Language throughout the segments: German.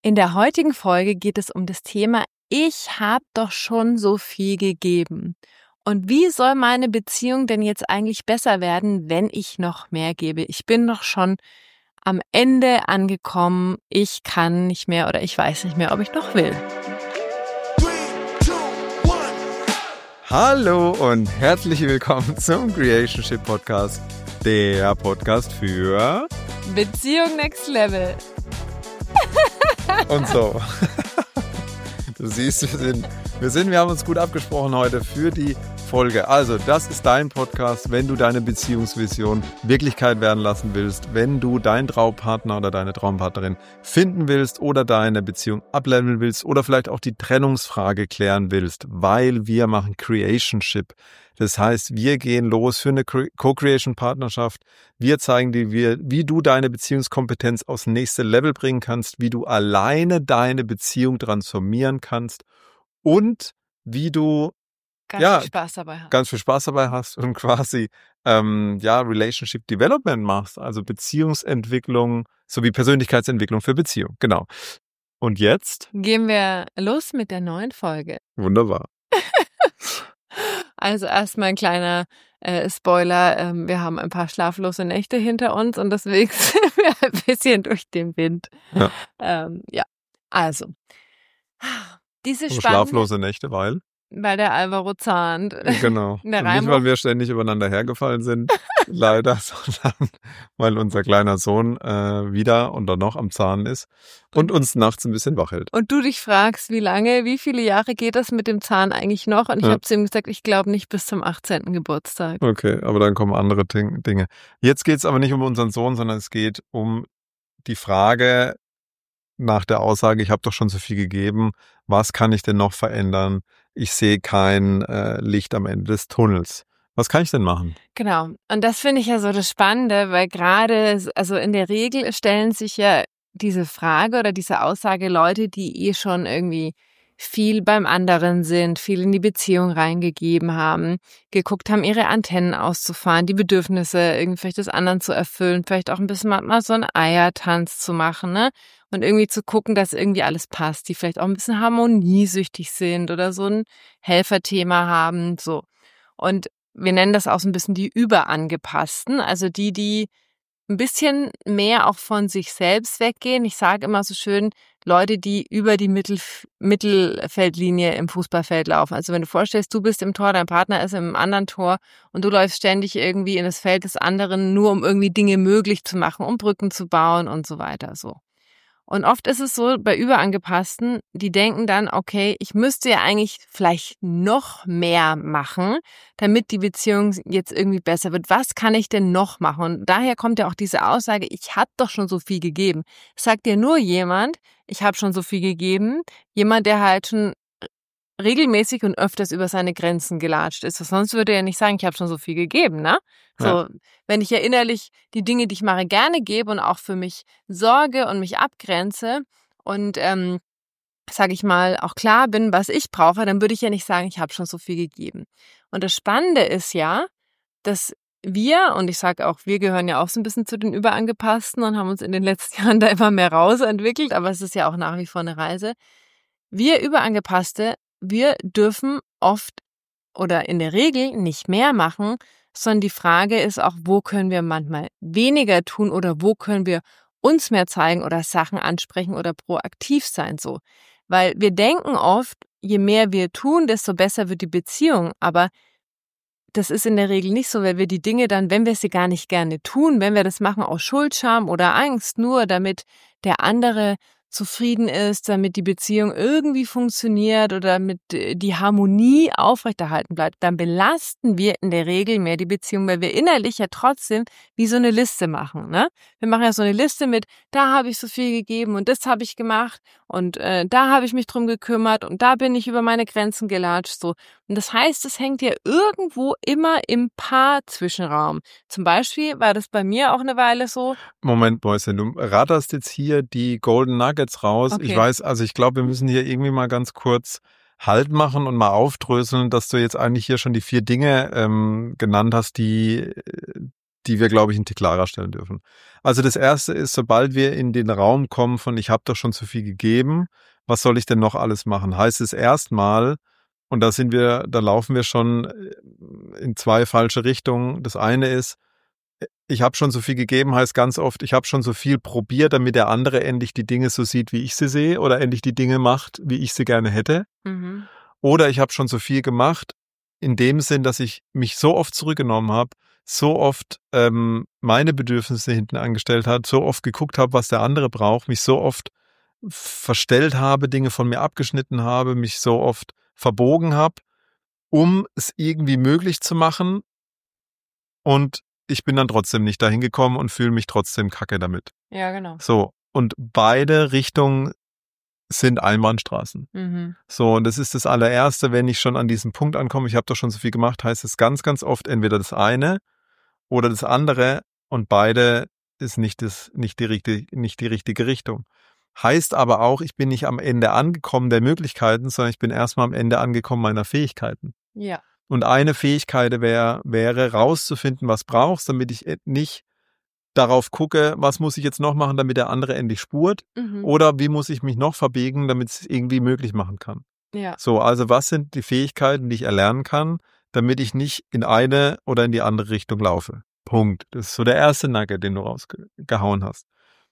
In der heutigen Folge geht es um das Thema, ich habe doch schon so viel gegeben. Und wie soll meine Beziehung denn jetzt eigentlich besser werden, wenn ich noch mehr gebe? Ich bin doch schon am Ende angekommen, ich kann nicht mehr oder ich weiß nicht mehr, ob ich noch will. Hallo und herzlich willkommen zum Creationship Podcast, der Podcast für Beziehung Next Level. Und so. Du siehst, wir haben uns gut abgesprochen heute für die Folge. Also, das ist dein Podcast, wenn du deine Beziehungsvision Wirklichkeit werden lassen willst, wenn du deinen Traumpartner oder deine Traumpartnerin finden willst oder deine Beziehung ableveln willst oder vielleicht auch die Trennungsfrage klären willst, weil wir machen Creationship. Das heißt, wir gehen los für eine Co-Creation-Partnerschaft. Wir zeigen dir, wie du deine Beziehungskompetenz aufs nächste Level bringen kannst, wie du alleine deine Beziehung transformieren kannst und wie du Ganz viel Spaß dabei hast und quasi Relationship Development machst, also Beziehungsentwicklung sowie Persönlichkeitsentwicklung für Beziehung. Genau. Und jetzt gehen wir los mit der neuen Folge. Wunderbar. Also erstmal ein kleiner Spoiler, wir haben ein paar schlaflose Nächte hinter uns und deswegen sind wir ein bisschen durch den Wind. Ja. Also diese schlaflose Nächte, weil der Alvaro zahnt. Genau. Und nicht, weil wir ständig übereinander hergefallen sind, leider, sondern weil unser kleiner Sohn wieder und dann noch am Zahn ist und uns nachts ein bisschen wach hält. Und du dich fragst, wie viele Jahre geht das mit dem Zahn eigentlich noch? Und ich habe zu ihm gesagt, ich glaube nicht bis zum 18. Geburtstag. Okay, aber dann kommen andere Dinge. Jetzt geht es aber nicht um unseren Sohn, sondern es geht um die Frage nach der Aussage, ich habe doch schon so viel gegeben, was kann ich denn noch verändern? Ich sehe kein Licht am Ende des Tunnels. Was kann ich denn machen? Genau. Und das finde ich ja so das Spannende, weil gerade, also in der Regel stellen sich ja diese Frage oder diese Aussage Leute, die schon irgendwie viel beim anderen sind, viel in die Beziehung reingegeben haben, geguckt haben, ihre Antennen auszufahren, die Bedürfnisse irgendwie vielleicht des anderen zu erfüllen, vielleicht auch ein bisschen mal so einen Eiertanz zu machen, ne? Und irgendwie zu gucken, dass irgendwie alles passt, die vielleicht auch ein bisschen harmoniesüchtig sind oder so ein Helferthema haben, so. Und wir nennen das auch so ein bisschen die Überangepassten, also die ein bisschen mehr auch von sich selbst weggehen. Ich sage immer so schön, Leute, die über die Mittelfeldlinie im Fußballfeld laufen. Also wenn du vorstellst, du bist im Tor, dein Partner ist im anderen Tor und du läufst ständig irgendwie in das Feld des anderen, nur um irgendwie Dinge möglich zu machen, um Brücken zu bauen und so weiter, so. Und oft ist es so bei Überangepassten, die denken dann, okay, ich müsste ja eigentlich vielleicht noch mehr machen, damit die Beziehung jetzt irgendwie besser wird. Was kann ich denn noch machen? Und daher kommt ja auch diese Aussage, ich habe doch schon so viel gegeben. Sagt dir nur jemand, ich habe schon so viel gegeben, jemand, der halt schon regelmäßig und öfters über seine Grenzen gelatscht ist. Sonst würde er nicht sagen, ich habe schon so viel gegeben, ne? So, ja. Wenn ich ja innerlich die Dinge, die ich mache, gerne gebe und auch für mich sorge und mich abgrenze und, sage ich mal, auch klar bin, was ich brauche, dann würde ich ja nicht sagen, ich habe schon so viel gegeben. Und das Spannende ist ja, dass wir, und ich sage auch, wir gehören ja auch so ein bisschen zu den Überangepassten und haben uns in den letzten Jahren da immer mehr rausentwickelt, aber es ist ja auch nach wie vor eine Reise. Wir Überangepasste, wir dürfen oft oder in der Regel nicht mehr machen, sondern die Frage ist auch, wo können wir manchmal weniger tun oder wo können wir uns mehr zeigen oder Sachen ansprechen oder proaktiv sein, so. Weil wir denken oft, je mehr wir tun, desto besser wird die Beziehung, aber das ist in der Regel nicht so, weil wir die Dinge dann, wenn wir sie gar nicht gerne tun, wenn wir das machen aus Schuldscham oder Angst, nur damit der andere zufrieden ist, damit die Beziehung irgendwie funktioniert oder damit die Harmonie aufrechterhalten bleibt, dann belasten wir in der Regel mehr die Beziehung, weil wir innerlich ja trotzdem wie so eine Liste machen, ne? Wir machen ja so eine Liste mit, da habe ich so viel gegeben und das habe ich gemacht und da habe ich mich drum gekümmert und da bin ich über meine Grenzen gelatscht, so. Und das heißt, es hängt ja irgendwo immer im Paar-Zwischenraum. Zum Beispiel war das bei mir auch eine Weile so. Moment, Mäuschen, du ratterst jetzt hier die Golden Nuggets raus. Okay. Ich glaube, wir müssen hier irgendwie mal ganz kurz Halt machen und mal aufdröseln, dass du jetzt eigentlich hier schon die 4 Dinge genannt hast, die die wir, glaube ich, in Tick klarer stellen dürfen. Also das Erste ist, sobald wir in den Raum kommen von ich habe doch schon zu viel gegeben, was soll ich denn noch alles machen? Heißt es erstmal, und da laufen wir schon in zwei falsche Richtungen. Das eine ist, ich habe schon so viel gegeben, heißt ganz oft, ich habe schon so viel probiert, damit der andere endlich die Dinge so sieht, wie ich sie sehe, oder endlich die Dinge macht, wie ich sie gerne hätte. Mhm. Oder ich habe schon so viel gemacht, in dem Sinn, dass ich mich so oft zurückgenommen habe, so oft meine Bedürfnisse hinten angestellt habe, so oft geguckt habe, was der andere braucht, mich so oft verstellt habe, Dinge von mir abgeschnitten habe, mich so oft verbogen habe, um es irgendwie möglich zu machen. Und ich bin dann trotzdem nicht dahin gekommen und fühle mich trotzdem kacke damit. Ja, genau. So, und beide Richtungen sind Einbahnstraßen. Mhm. So, und das ist das allererste, wenn ich schon an diesem Punkt ankomme, ich habe doch schon so viel gemacht, heißt es ganz, ganz oft entweder das eine oder das andere und beide ist nicht die richtige Richtung. Heißt aber auch, ich bin nicht am Ende angekommen der Möglichkeiten, sondern ich bin erstmal am Ende angekommen meiner Fähigkeiten. Ja. Und eine Fähigkeit wäre rauszufinden, was brauchst, damit ich nicht darauf gucke, was muss ich jetzt noch machen, damit der andere endlich spurt, Mhm. oder wie muss ich mich noch verbiegen, damit es irgendwie möglich machen kann. Ja. So, also was sind die Fähigkeiten, die ich erlernen kann, damit ich nicht in eine oder in die andere Richtung laufe. Punkt. Das ist so der erste Nugget, den du rausgehauen hast.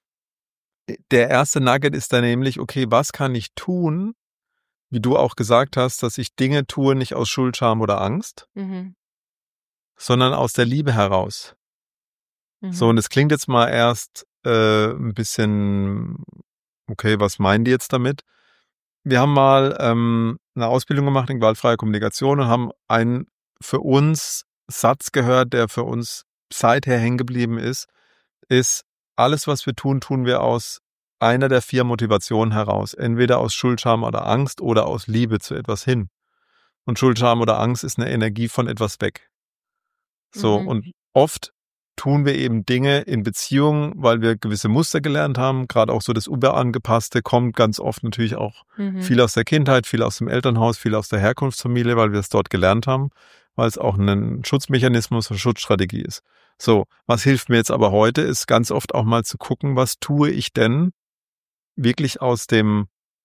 Der erste Nugget ist dann nämlich, okay, was kann ich tun, wie du auch gesagt hast, dass ich Dinge tue, nicht aus Schuld, Scham oder Angst, Mhm. sondern aus der Liebe heraus. Mhm. So, und es klingt jetzt mal erst ein bisschen, okay, was meinen die jetzt damit? Wir haben mal eine Ausbildung gemacht in gewaltfreier Kommunikation und haben einen für uns Satz gehört, der für uns seither hängen geblieben ist, alles, was wir tun, tun wir aus einer der 4 Motivationen heraus. Entweder aus Schuld, Scham oder Angst oder aus Liebe zu etwas hin. Und Schuld, Scham oder Angst ist eine Energie von etwas weg. So, Mhm. und oft tun wir eben Dinge in Beziehungen, weil wir gewisse Muster gelernt haben. Gerade auch so das Überangepasste kommt ganz oft natürlich auch viel aus der Kindheit, viel aus dem Elternhaus, viel aus der Herkunftsfamilie, weil wir es dort gelernt haben, weil es auch ein Schutzmechanismus, eine Schutzstrategie ist. So, was hilft mir jetzt aber heute, ist ganz oft auch mal zu gucken, was tue ich denn wirklich aus dem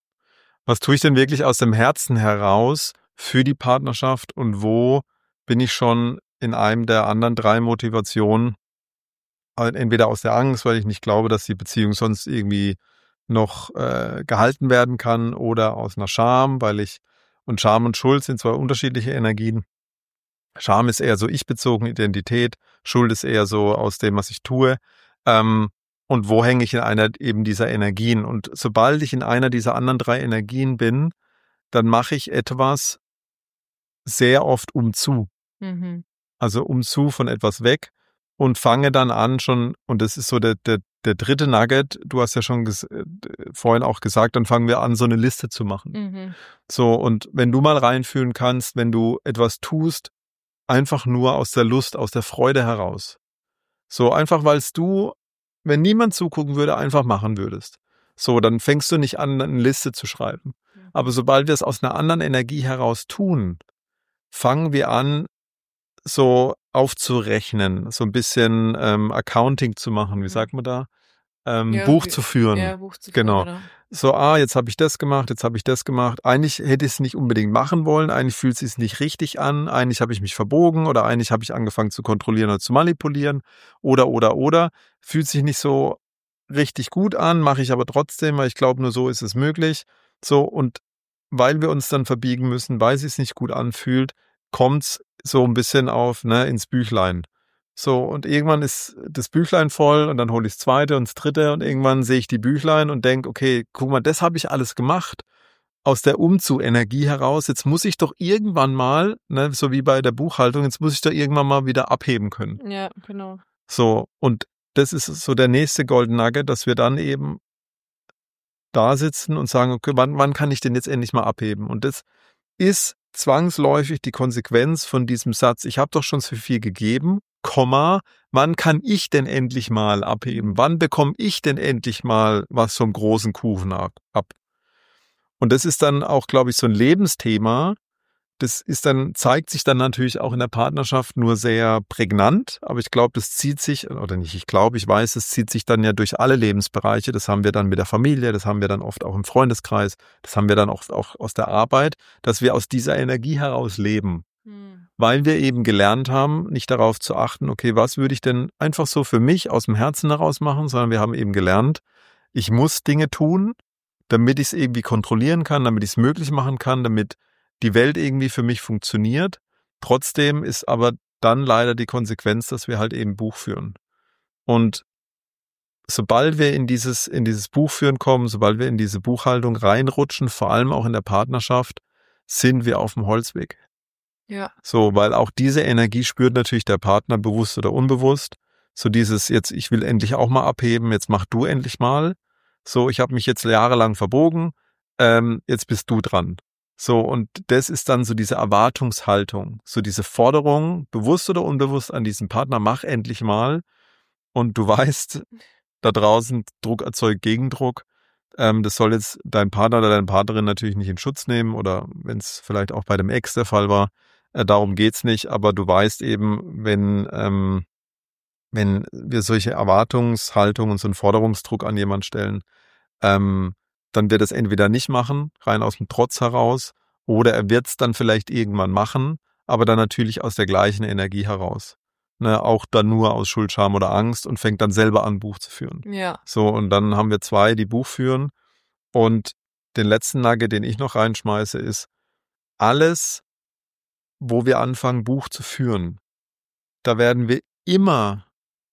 Herzen heraus für die Partnerschaft und wo bin ich schon in einem der anderen 3 Motivationen, entweder aus der Angst, weil ich nicht glaube, dass die Beziehung sonst irgendwie noch gehalten werden kann, oder aus einer Scham, und Scham und Schuld sind 2 unterschiedliche Energien. Scham ist eher so ich-bezogene Identität, Schuld ist eher so aus dem, was ich tue. Und wo hänge ich in einer eben dieser Energien? Und sobald ich in einer dieser anderen 3 Energien bin, dann mache ich etwas sehr oft umzu. Mhm. Also umzu von etwas weg und fange dann an schon, und das ist so der dritte Nugget, du hast ja schon vorhin auch gesagt, dann fangen wir an, so eine Liste zu machen. Mhm. So, und wenn du mal reinfühlen kannst, wenn du etwas tust, einfach nur aus der Lust, aus der Freude heraus. So, einfach weil wenn niemand zugucken würde, einfach machen würdest. So, dann fängst du nicht an, eine Liste zu schreiben. Aber sobald wir es aus einer anderen Energie heraus tun, fangen wir an, so aufzurechnen, so ein bisschen Accounting zu machen, wie sagt man da? Buch zu führen. Ja, Buch zu führen, Genau. So, jetzt habe ich das gemacht, jetzt habe ich das gemacht. Eigentlich hätte ich es nicht unbedingt machen wollen, eigentlich fühlt es sich nicht richtig an, eigentlich habe ich mich verbogen oder eigentlich habe ich angefangen zu kontrollieren oder zu manipulieren oder. Fühlt sich nicht so richtig gut an, mache ich aber trotzdem, weil ich glaube, nur so ist es möglich. So, und weil wir uns dann verbiegen müssen, weil es sich nicht gut anfühlt, kommt's so ein bisschen ins Büchlein. So, und irgendwann ist das Büchlein voll und dann hole ich das zweite und das dritte und irgendwann sehe ich die Büchlein und denke, okay, guck mal, das habe ich alles gemacht aus der Umzu-Energie heraus. Jetzt muss ich doch irgendwann mal, so wie bei der Buchhaltung, jetzt muss ich doch irgendwann mal wieder abheben können. Ja, genau. So, und das ist so der nächste Golden Nugget, dass wir dann eben da sitzen und sagen, okay, wann kann ich denn jetzt endlich mal abheben? Und das ist zwangsläufig die Konsequenz von diesem Satz, ich habe doch schon so viel gegeben, wann kann ich denn endlich mal abheben? Wann bekomme ich denn endlich mal was vom großen Kuchen ab? Und das ist dann auch, glaube ich, so ein Lebensthema, das zeigt sich dann natürlich auch in der Partnerschaft nur sehr prägnant, aber ich glaube, das zieht sich, oder nicht, ich weiß, es zieht sich dann ja durch alle Lebensbereiche. Das haben wir dann mit der Familie, das haben wir dann oft auch im Freundeskreis, das haben wir dann auch aus der Arbeit, dass wir aus dieser Energie heraus leben. Weil wir eben gelernt haben, nicht darauf zu achten, okay, was würde ich denn einfach so für mich aus dem Herzen heraus machen, sondern wir haben eben gelernt, ich muss Dinge tun, damit ich es irgendwie kontrollieren kann, damit ich es möglich machen kann, damit die Welt irgendwie für mich funktioniert. Trotzdem ist aber dann leider die Konsequenz, dass wir halt eben Buch führen. Und sobald wir in dieses Buchführen kommen, sobald wir in diese Buchhaltung reinrutschen, vor allem auch in der Partnerschaft, sind wir auf dem Holzweg. Ja. So, weil auch diese Energie spürt natürlich der Partner bewusst oder unbewusst. So dieses jetzt, ich will endlich auch mal abheben, jetzt mach du endlich mal. So, ich habe mich jetzt jahrelang verbogen, jetzt bist du dran. So, und das ist dann so diese Erwartungshaltung, so diese Forderung, bewusst oder unbewusst an diesen Partner, mach endlich mal. Und du weißt, da draußen Druck erzeugt Gegendruck. Das soll jetzt dein Partner oder deine Partnerin natürlich nicht in Schutz nehmen oder wenn es vielleicht auch bei dem Ex der Fall war, darum geht's nicht. Aber du weißt eben, wenn wir solche Erwartungshaltung und so einen Forderungsdruck an jemanden stellen, dann wird er es entweder nicht machen, rein aus dem Trotz heraus, oder er wird es dann vielleicht irgendwann machen, aber dann natürlich aus der gleichen Energie heraus. Ne, auch dann nur aus Schuld, Scham oder Angst und fängt dann selber an, Buch zu führen. Ja. So, und dann haben wir 2, die Buch führen. Und den letzten Nugget, den ich noch reinschmeiße, ist, alles, wo wir anfangen, Buch zu führen, da werden wir immer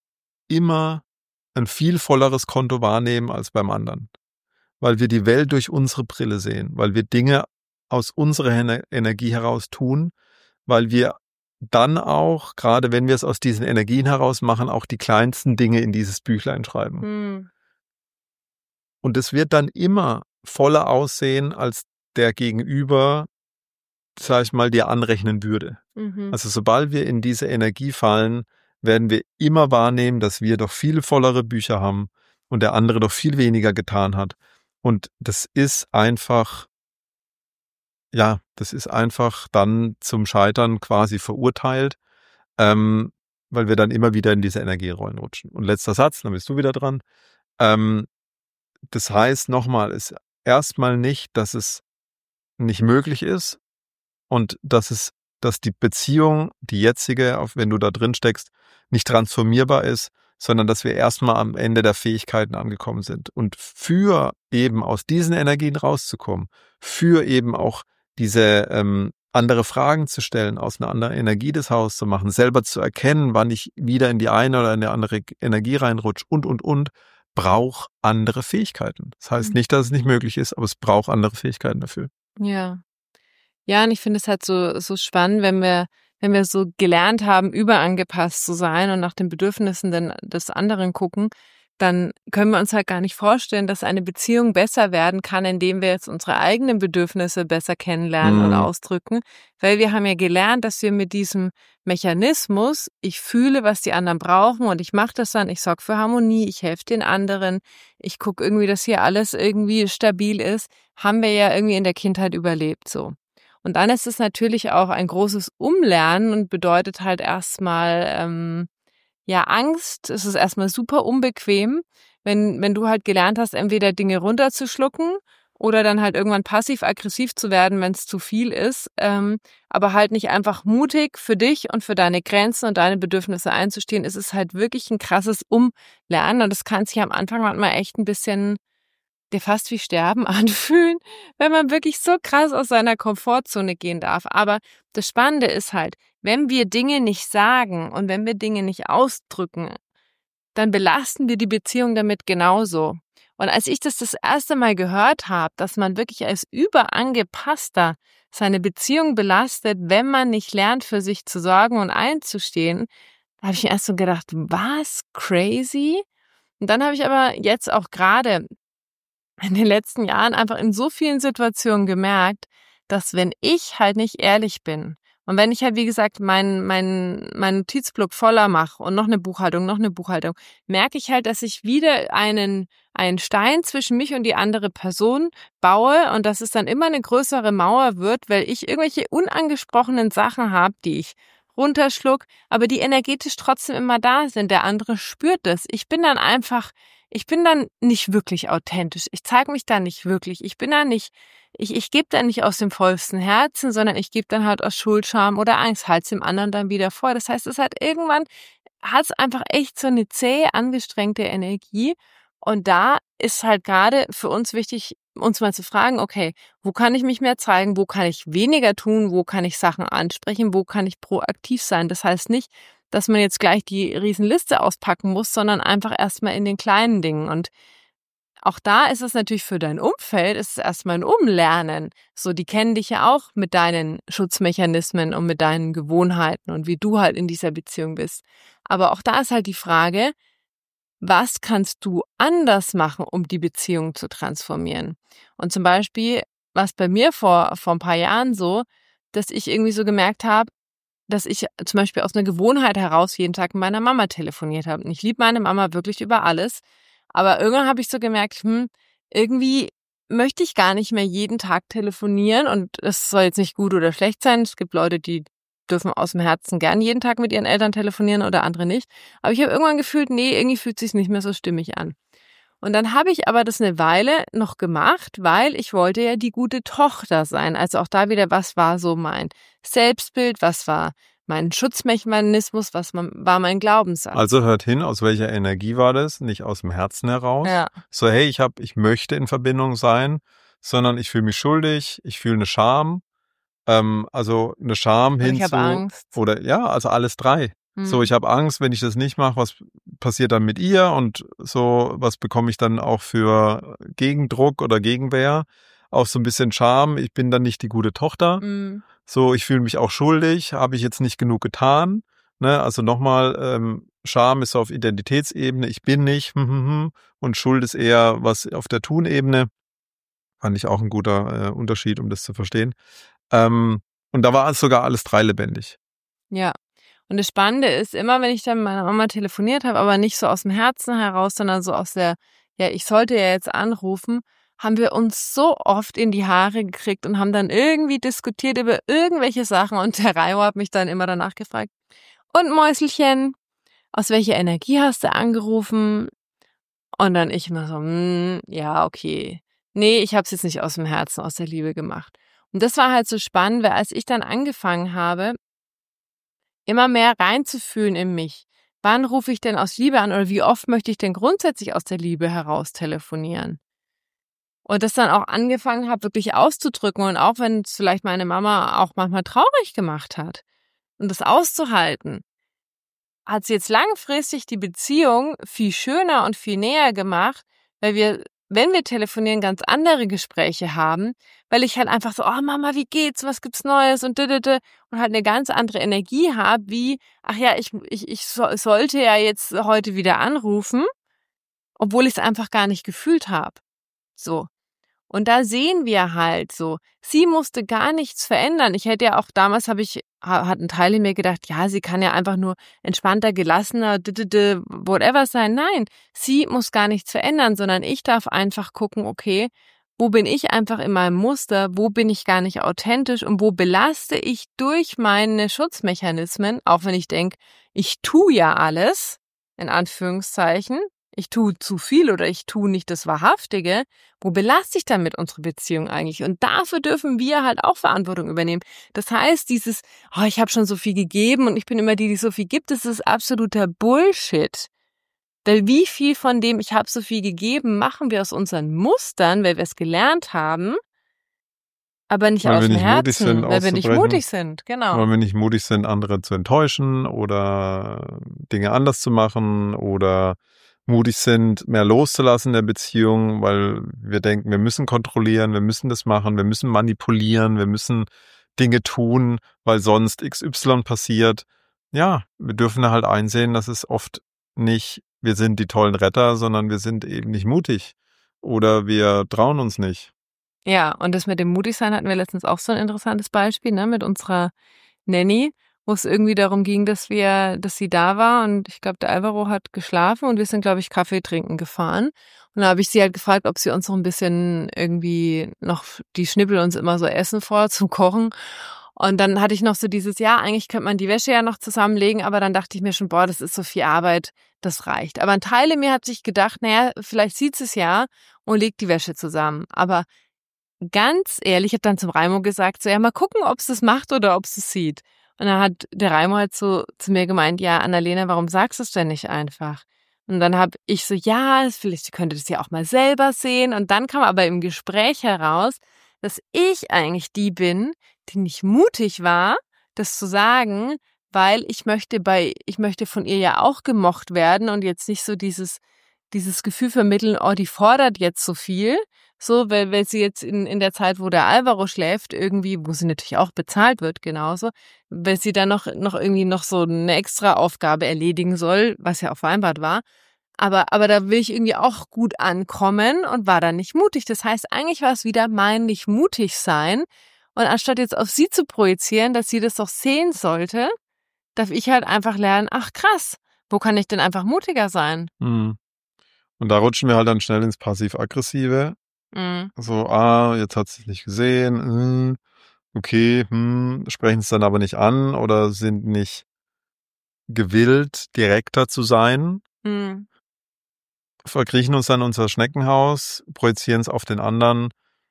ein viel volleres Konto wahrnehmen als beim anderen. Weil wir die Welt durch unsere Brille sehen, weil wir Dinge aus unserer Energie heraus tun, weil wir dann auch, gerade wenn wir es aus diesen Energien heraus machen, auch die kleinsten Dinge in dieses Büchlein schreiben. Und es wird dann immer voller aussehen, als der Gegenüber, sag ich mal, dir anrechnen würde. Also sobald wir in diese Energie fallen, werden wir immer wahrnehmen, dass wir doch viel vollere Bücher haben und der andere doch viel weniger getan hat. Und das ist einfach dann zum Scheitern quasi verurteilt, weil wir dann immer wieder in diese Energierollen rutschen. Und letzter Satz, dann bist du wieder dran. Das heißt nochmal, ist erstmal nicht, dass es nicht möglich ist und dass die Beziehung, die jetzige, auch wenn du da drin steckst, nicht transformierbar ist, sondern dass wir erstmal am Ende der Fähigkeiten angekommen sind. Und für eben aus diesen Energien rauszukommen, für eben auch diese andere Fragen zu stellen, aus einer anderen Energie das Haus zu machen, selber zu erkennen, wann ich wieder in die eine oder in die andere Energie reinrutsche und, braucht andere Fähigkeiten. Das heißt nicht, dass es nicht möglich ist, aber es braucht andere Fähigkeiten dafür. Ja. Ja, und ich finde es halt so spannend, wenn wir so gelernt haben, überangepasst zu sein und nach den Bedürfnissen des anderen gucken, dann können wir uns halt gar nicht vorstellen, dass eine Beziehung besser werden kann, indem wir jetzt unsere eigenen Bedürfnisse besser kennenlernen und ausdrücken. Weil wir haben ja gelernt, dass wir mit diesem Mechanismus, ich fühle, was die anderen brauchen und ich mache das dann, ich sorge für Harmonie, ich helfe den anderen, ich gucke irgendwie, dass hier alles irgendwie stabil ist, haben wir ja irgendwie in der Kindheit überlebt so. Und dann ist es natürlich auch ein großes Umlernen und bedeutet halt erstmal Angst. Es ist erstmal super unbequem, wenn du halt gelernt hast, entweder Dinge runterzuschlucken oder dann halt irgendwann passiv-aggressiv zu werden, wenn es zu viel ist, aber halt nicht einfach mutig für dich und für deine Grenzen und deine Bedürfnisse einzustehen. Es ist halt wirklich ein krasses Umlernen und das kann sich am Anfang manchmal echt ein bisschen dir fast wie Sterben anfühlen, wenn man wirklich so krass aus seiner Komfortzone gehen darf. Aber das Spannende ist halt, wenn wir Dinge nicht sagen und wenn wir Dinge nicht ausdrücken, dann belasten wir die Beziehung damit genauso. Und als ich das erste Mal gehört habe, dass man wirklich als überangepasster seine Beziehung belastet, wenn man nicht lernt, für sich zu sorgen und einzustehen, da habe ich mir erst so gedacht, was? Crazy? Und dann habe ich aber jetzt auch gerade in den letzten Jahren einfach in so vielen Situationen gemerkt, dass wenn ich halt nicht ehrlich bin und wenn ich halt, wie gesagt, mein Notizblock voller mache und noch eine Buchhaltung, merke ich halt, dass ich wieder einen einen Stein zwischen mich und die andere Person baue und dass es dann immer eine größere Mauer wird, weil ich irgendwelche unangesprochenen Sachen habe, die ich runterschluck, aber die energetisch trotzdem immer da sind. Der andere spürt das. Ich bin dann nicht wirklich authentisch. Ich zeige mich da nicht wirklich. Ich gebe da nicht aus dem vollsten Herzen, sondern ich gebe dann halt aus Schuld, Scham oder Angst, halte es dem anderen dann wieder vor. Das heißt, irgendwann hat es einfach echt so eine zähe, angestrengte Energie. Und da ist halt gerade für uns wichtig, uns mal zu fragen, okay, wo kann ich mich mehr zeigen, wo kann ich weniger tun, wo kann ich Sachen ansprechen, wo kann ich proaktiv sein. Das heißt nicht, dass man jetzt gleich die Riesenliste auspacken muss, sondern einfach erstmal in den kleinen Dingen. Und auch da ist es natürlich für dein Umfeld, ist es erstmal ein Umlernen. So, die kennen dich ja auch mit deinen Schutzmechanismen und mit deinen Gewohnheiten und wie du halt in dieser Beziehung bist. Aber auch da ist halt die Frage, was kannst du anders machen, um die Beziehung zu transformieren? Und zum Beispiel, was bei mir vor ein paar Jahren so, dass ich irgendwie so gemerkt habe, dass ich zum Beispiel aus einer Gewohnheit heraus jeden Tag mit meiner Mama telefoniert habe. Und ich liebe meine Mama wirklich über alles. Aber irgendwann habe ich so gemerkt, irgendwie möchte ich gar nicht mehr jeden Tag telefonieren. Und das soll jetzt nicht gut oder schlecht sein. Es gibt Leute, die dürfen aus dem Herzen gern jeden Tag mit ihren Eltern telefonieren oder andere nicht. Aber ich habe irgendwann gefühlt, nee, irgendwie fühlt es sich nicht mehr so stimmig an. Und dann habe ich aber das eine Weile noch gemacht, weil ich wollte ja die gute Tochter sein. Also auch da wieder, was war so mein Selbstbild, was war mein Schutzmechanismus, war mein Glaubenssatz. Also hört hin, aus welcher Energie war das? Nicht aus dem Herzen heraus. Ja. So, hey, ich möchte in Verbindung sein, sondern ich fühle mich schuldig, ich fühle eine Scham. Also eine Scham hin ich habe Angst. Oder ja, also alles drei. So, ich habe Angst, wenn ich das nicht mache, was passiert dann mit ihr und so, was bekomme ich dann auch für Gegendruck oder Gegenwehr? Auch so ein bisschen Scham, ich bin dann nicht die gute Tochter. So, ich fühle mich auch schuldig, habe ich jetzt nicht genug getan. Ne? Also nochmal, Scham ist auf Identitätsebene, ich bin nicht, und Schuld ist eher was auf der Tun-Ebene. Fand ich auch ein guter Unterschied, um das zu verstehen. Und da war sogar alles drei lebendig. Ja. Und das Spannende ist, immer wenn ich dann mit meiner Mama telefoniert habe, aber nicht so aus dem Herzen heraus, sondern so aus der, ja, ich sollte ja jetzt anrufen, haben wir uns so oft in die Haare gekriegt und haben dann irgendwie diskutiert über irgendwelche Sachen. Und der Raio hat mich dann immer danach gefragt, und Mäuselchen, aus welcher Energie hast du angerufen? Und dann ich immer so, ja, okay. Nee, ich habe es jetzt nicht aus dem Herzen, aus der Liebe gemacht. Und das war halt so spannend, weil als ich dann angefangen habe, immer mehr reinzufühlen in mich, wann rufe ich denn aus Liebe an oder wie oft möchte ich denn grundsätzlich aus der Liebe heraus telefonieren? Und das dann auch angefangen habe, wirklich auszudrücken und auch wenn es vielleicht meine Mama auch manchmal traurig gemacht hat und das auszuhalten, hat sie jetzt langfristig die Beziehung viel schöner und viel näher gemacht, weil wir, wenn wir telefonieren, ganz andere Gespräche haben, weil ich halt einfach so, oh Mama, wie geht's, was gibt's Neues und halt eine ganz andere Energie habe, wie, ach ja, ich sollte ja jetzt heute wieder anrufen, obwohl ich es einfach gar nicht gefühlt habe. So. Und da sehen wir halt so, sie musste gar nichts verändern. Ich hätte ja auch damals, hat ein Teil in mir gedacht, ja, sie kann ja einfach nur entspannter, gelassener, whatever sein. Nein, sie muss gar nichts verändern, sondern ich darf einfach gucken, okay, wo bin ich einfach in meinem Muster, wo bin ich gar nicht authentisch und wo belaste ich durch meine Schutzmechanismen, auch wenn ich denke, ich tue ja alles, in Anführungszeichen, ich tue zu viel oder ich tue nicht das Wahrhaftige, wo belaste ich damit unsere Beziehung eigentlich? Und dafür dürfen wir halt auch Verantwortung übernehmen. Das heißt, dieses, oh, ich habe schon so viel gegeben und ich bin immer die so viel gibt, das ist absoluter Bullshit. Weil wie viel von dem, ich habe so viel gegeben, machen wir aus unseren Mustern, weil wir es gelernt haben, aber nicht aus dem Herzen, weil wir nicht mutig sind, genau. Weil wir nicht mutig sind, andere zu enttäuschen oder Dinge anders zu machen oder mutig sind, mehr loszulassen in der Beziehung, weil wir denken, wir müssen kontrollieren, wir müssen das machen, wir müssen manipulieren, wir müssen Dinge tun, weil sonst XY passiert. Ja, wir dürfen halt einsehen, dass es oft nicht, wir sind die tollen Retter, sondern wir sind eben nicht mutig oder wir trauen uns nicht. Ja, und das mit dem Mutigsein hatten wir letztens auch so ein interessantes Beispiel, ne, mit unserer Nanny, wo es irgendwie darum ging, dass sie da war und ich glaube, der Alvaro hat geschlafen und wir sind, glaube ich, Kaffee trinken gefahren. Und da habe ich sie halt gefragt, ob sie uns noch ein bisschen irgendwie noch, die schnippeln uns immer so Essen vor zum Kochen. Und dann hatte ich noch so dieses, ja, eigentlich könnte man die Wäsche ja noch zusammenlegen, aber dann dachte ich mir schon, boah, das ist so viel Arbeit, das reicht. Aber ein Teil in mir hat sich gedacht, naja, vielleicht sieht es ja und legt die Wäsche zusammen. Aber ganz ehrlich, ich habe dann zum Raimo gesagt, so, ja, mal gucken, ob es das macht oder ob es es sieht. Und dann hat der Raimo halt so zu mir gemeint, ja, Annalena, warum sagst du es denn nicht einfach? Und dann habe ich so, ja, vielleicht könnte das ja auch mal selber sehen. Und dann kam aber im Gespräch heraus, dass ich eigentlich die bin, die nicht mutig war, das zu sagen, weil ich möchte von ihr ja auch gemocht werden und jetzt nicht so dieses Gefühl vermitteln, oh, die fordert jetzt so viel, so, weil sie jetzt in der Zeit, wo der Alvaro schläft, irgendwie, wo sie natürlich auch bezahlt wird, genauso, weil sie dann noch irgendwie noch so eine extra Aufgabe erledigen soll, was ja auch vereinbart war. Aber da will ich irgendwie auch gut ankommen und war dann nicht mutig. Das heißt, eigentlich war es wieder mein nicht mutig sein. Und anstatt jetzt auf sie zu projizieren, dass sie das doch sehen sollte, darf ich halt einfach lernen, ach krass, wo kann ich denn einfach mutiger sein? Mhm. Und da rutschen wir halt dann schnell ins Passiv-Aggressive. Mhm. So, jetzt hat sie es nicht gesehen. Okay, sprechen es dann aber nicht an oder sind nicht gewillt, direkter zu sein. Mhm. Verkriechen uns dann in unser Schneckenhaus, projizieren es auf den anderen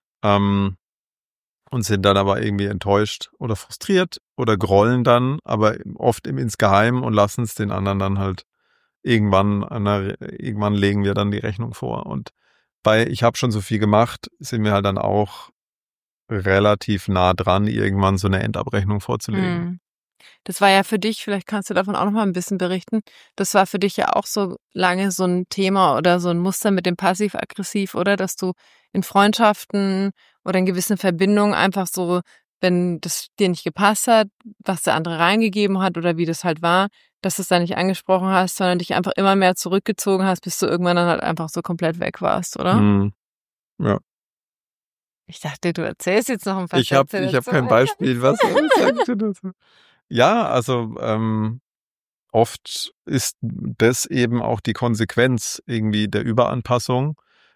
und sind dann aber irgendwie enttäuscht oder frustriert oder grollen dann, aber oft im Insgeheim und lassen es den anderen dann halt irgendwann legen wir dann die Rechnung vor. Und bei ich habe schon so viel gemacht, sind wir halt dann auch relativ nah dran, irgendwann so eine Endabrechnung vorzulegen. Mhm. Das war ja für dich, vielleicht kannst du davon auch noch mal ein bisschen berichten, das war für dich ja auch so lange so ein Thema oder so ein Muster mit dem Passiv-Aggressiv, oder? Dass du in Freundschaften oder in gewissen Verbindungen einfach so, wenn das dir nicht gepasst hat, was der andere reingegeben hat oder wie das halt war, dass du es da nicht angesprochen hast, sondern dich einfach immer mehr zurückgezogen hast, bis du irgendwann dann halt einfach so komplett weg warst, oder? Mhm. Ja. Ich dachte, du erzählst jetzt noch ein paar Ich hab dazu. kein Beispiel, was sagst du dazu? Ja, also oft ist das eben auch die Konsequenz irgendwie der Überanpassung,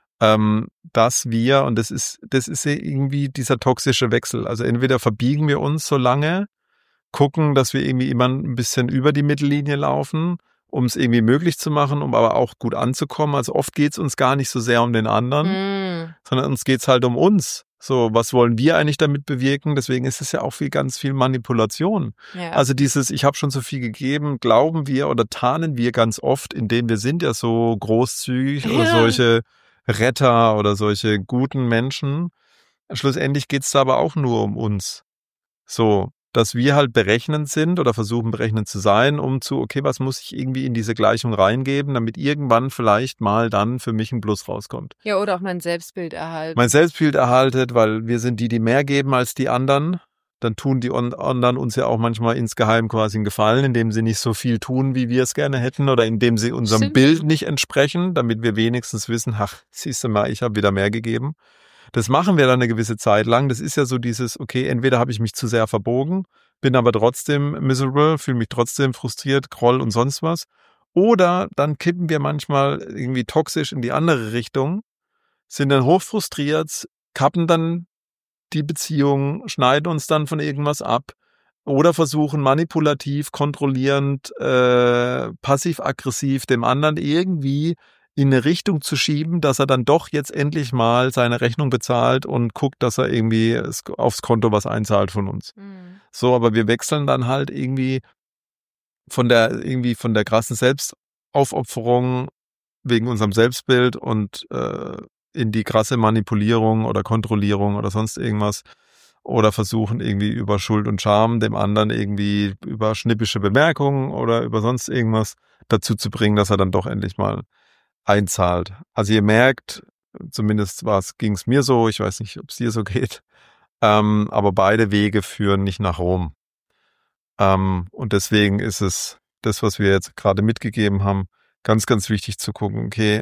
dass wir, und das ist ja irgendwie dieser toxische Wechsel, also entweder verbiegen wir uns so lange, gucken, dass wir irgendwie immer ein bisschen über die Mittellinie laufen, um es irgendwie möglich zu machen, um aber auch gut anzukommen. Also oft geht es uns gar nicht so sehr um den anderen, sondern uns geht es halt um uns. So, was wollen wir eigentlich damit bewirken? Deswegen ist es ja auch ganz viel Manipulation. Ja. Also dieses, ich habe schon so viel gegeben, glauben wir oder tarnen wir ganz oft, indem wir sind ja so großzügig oder solche Retter oder solche guten Menschen. Schlussendlich geht es da aber auch nur um uns. So, dass wir halt berechnend sind oder versuchen berechnend zu sein, okay, was muss ich irgendwie in diese Gleichung reingeben, damit irgendwann vielleicht mal dann für mich ein Plus rauskommt. Ja, oder auch mein Selbstbild erhalten. Mein Selbstbild erhaltet, weil wir sind die mehr geben als die anderen. Dann tun die anderen uns ja auch manchmal insgeheim quasi einen Gefallen, indem sie nicht so viel tun, wie wir es gerne hätten oder indem sie unserem Bild nicht entsprechen, damit wir wenigstens wissen, ach, siehst du mal, ich habe wieder mehr gegeben. Das machen wir dann eine gewisse Zeit lang. Das ist ja so dieses, okay, entweder habe ich mich zu sehr verbogen, bin aber trotzdem miserable, fühle mich trotzdem frustriert, groll und sonst was. Oder dann kippen wir manchmal irgendwie toxisch in die andere Richtung, sind dann hochfrustriert, kappen dann die Beziehung, schneiden uns dann von irgendwas ab oder versuchen manipulativ, kontrollierend, passiv-aggressiv dem anderen irgendwie in eine Richtung zu schieben, dass er dann doch jetzt endlich mal seine Rechnung bezahlt und guckt, dass er irgendwie aufs Konto was einzahlt von uns. Mhm. So, aber wir wechseln dann halt irgendwie von der krassen Selbstaufopferung wegen unserem Selbstbild und in die krasse Manipulierung oder Kontrollierung oder sonst irgendwas. Oder versuchen irgendwie über Schuld und Scham dem anderen irgendwie über schnippische Bemerkungen oder über sonst irgendwas dazu zu bringen, dass er dann doch endlich mal einzahlt. Also ihr merkt, zumindest ging es mir so, ich weiß nicht, ob es dir so geht, aber beide Wege führen nicht nach Rom. Und deswegen ist es das, was wir jetzt gerade mitgegeben haben, ganz, ganz wichtig zu gucken, okay,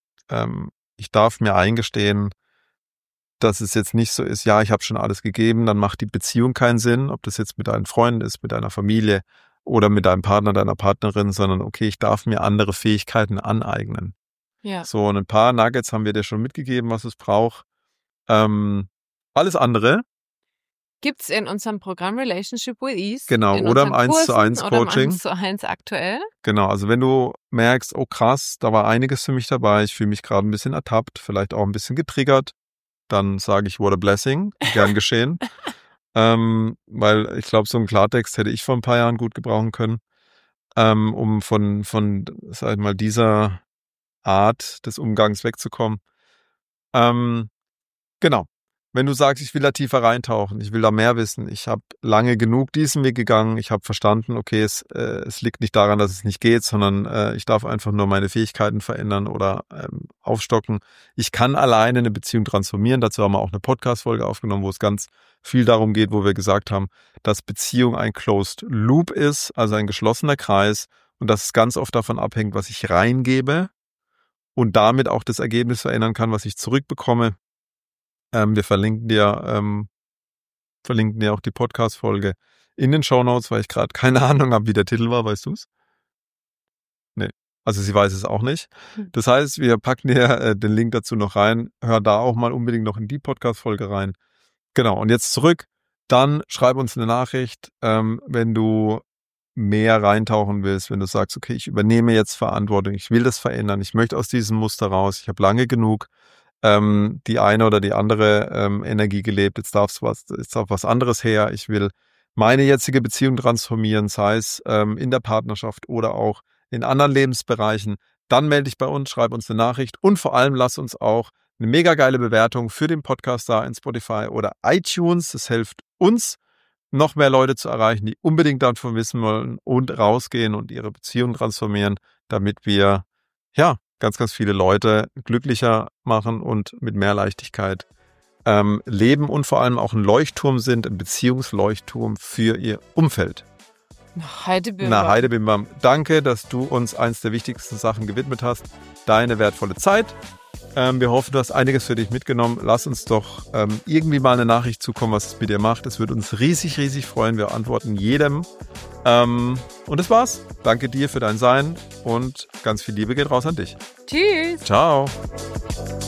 ich darf mir eingestehen, dass es jetzt nicht so ist, ja, ich habe schon alles gegeben, dann macht die Beziehung keinen Sinn, ob das jetzt mit deinen Freunden ist, mit deiner Familie oder mit deinem Partner, deiner Partnerin, sondern okay, ich darf mir andere Fähigkeiten aneignen. Ja. So, und ein paar Nuggets haben wir dir schon mitgegeben, was es braucht. Alles andere. Gibt's in unserem Programm Relationship with Ease. Genau, in oder im unseren 1:1 Kursen oder im Coaching. 1:1 aktuell. Genau, also wenn du merkst, oh krass, da war einiges für mich dabei, ich fühle mich gerade ein bisschen ertappt, vielleicht auch ein bisschen getriggert, dann sage ich, what a blessing, gern geschehen. Weil ich glaube, so einen Klartext hätte ich vor ein paar Jahren gut gebrauchen können, um von sag ich mal, dieser Art des Umgangs wegzukommen. Genau. Wenn du sagst, ich will da tiefer reintauchen, ich will da mehr wissen, ich habe lange genug diesen Weg gegangen, ich habe verstanden, okay, es liegt nicht daran, dass es nicht geht, sondern ich darf einfach nur meine Fähigkeiten verändern oder aufstocken. Ich kann alleine eine Beziehung transformieren. Dazu haben wir auch eine Podcast-Folge aufgenommen, wo es ganz viel darum geht, wo wir gesagt haben, dass Beziehung ein Closed Loop ist, also ein geschlossener Kreis und dass es ganz oft davon abhängt, was ich reingebe und damit auch das Ergebnis verändern kann, was ich zurückbekomme. Wir verlinken dir auch die Podcast-Folge in den Shownotes, weil ich gerade keine Ahnung habe, wie der Titel war. Weißt du es? Nee. Also sie weiß es auch nicht. Das heißt, wir packen dir den Link dazu noch rein. Hör da auch mal unbedingt noch in die Podcast-Folge rein. Genau, und jetzt zurück. Dann schreib uns eine Nachricht, wenn du mehr reintauchen willst, wenn du sagst, okay, ich übernehme jetzt Verantwortung, ich will das verändern, ich möchte aus diesem Muster raus, ich habe lange genug die eine oder die andere Energie gelebt, jetzt darf was anderes her, ich will meine jetzige Beziehung transformieren, sei es in der Partnerschaft oder auch in anderen Lebensbereichen, dann melde dich bei uns, schreib uns eine Nachricht und vor allem lass uns auch eine mega geile Bewertung für den Podcast da in Spotify oder iTunes. Das hilft uns, noch mehr Leute zu erreichen, die unbedingt davon wissen wollen und rausgehen und ihre Beziehung transformieren, damit wir ganz, ganz viele Leute glücklicher machen und mit mehr Leichtigkeit leben und vor allem auch ein Leuchtturm sind, ein Beziehungsleuchtturm für ihr Umfeld. Heidebimbam. Danke, dass du uns eins der wichtigsten Sachen gewidmet hast. Deine wertvolle Zeit. Wir hoffen, du hast einiges für dich mitgenommen. Lass uns doch irgendwie mal eine Nachricht zukommen, was es mit dir macht. Es würde uns riesig, riesig freuen. Wir antworten jedem. Und das war's. Danke dir für dein Sein und ganz viel Liebe geht raus an dich. Tschüss. Ciao.